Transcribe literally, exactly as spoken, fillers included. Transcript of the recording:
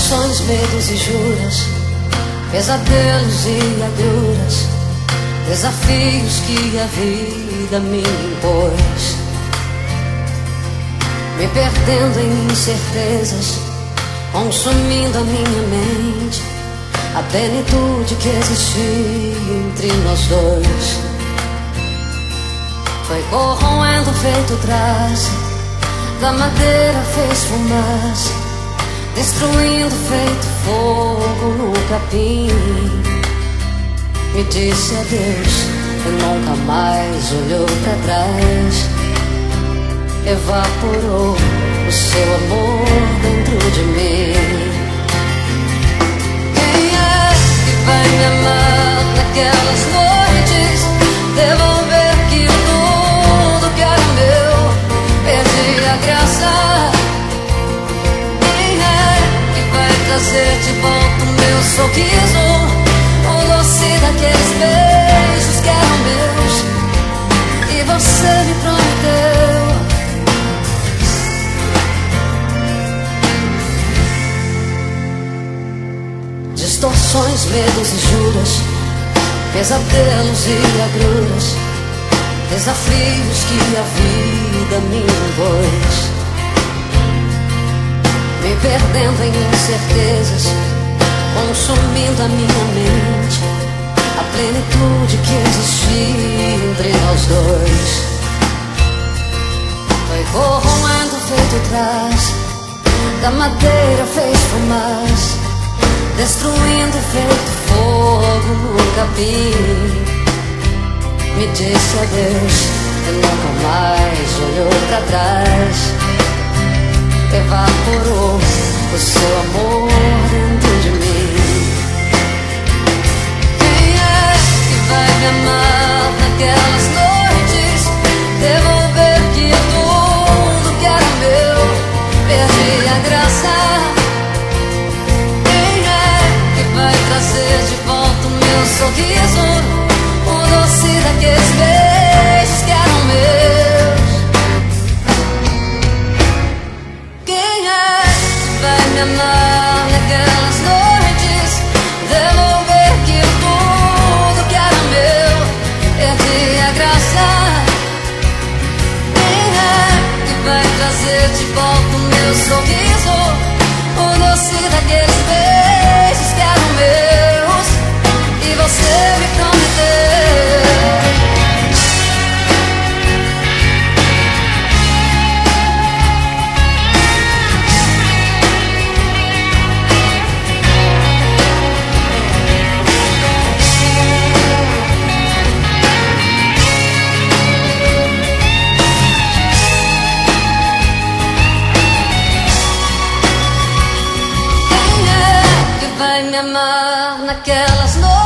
Distorções, medos e juras, pesadelos e agruras, desafios que a vida me impôs, me perdendo em incertezas, consumindo a minha mente, a plenitude que existia entre nós dois. Foi corroendo feito traça, da madeira fez fumaça, destruindo feito fogo no capim. Me disse adeus e nunca mais olhou pra trás. Evaporou o seu amor dentro de mim. Quem é que vai me amar naquelas noites? Devolver aquilo tudo que era meu. Perdi a graça. Quem é que vai trazer de volta o meu sorriso? O doce daqueles beijos que eram meus e você me prometeu. Distorções, medos e juras, pesadelos e agruras, desafios que a vida me impôs, me perdendo em incertezas, consumindo a minha mente, a plenitude que existia entre nós dois. Foi corroendo feito traça, da madeira fez fumaça, destruindo feito fogo no capim. Me disse adeus e nunca mais olhou pra trás. Evaporou o seu amor dentro de mim. Quem é que vai me amar naquelas noites? Devolver aquilo tudo que era meu. Perdi a graça. Vai trazer de volta o meu sorriso, o doce daqueles beijos que eram meus. Quem é que vai me amar naquelas noites? Devolver aquilo tudo que era meu. Perdi a graça. Quem é que vai trazer de volta o meu sorriso, o doce daqueles beijos que eram meus e você me prometeu. Quem é que vai me amar naquelas noites?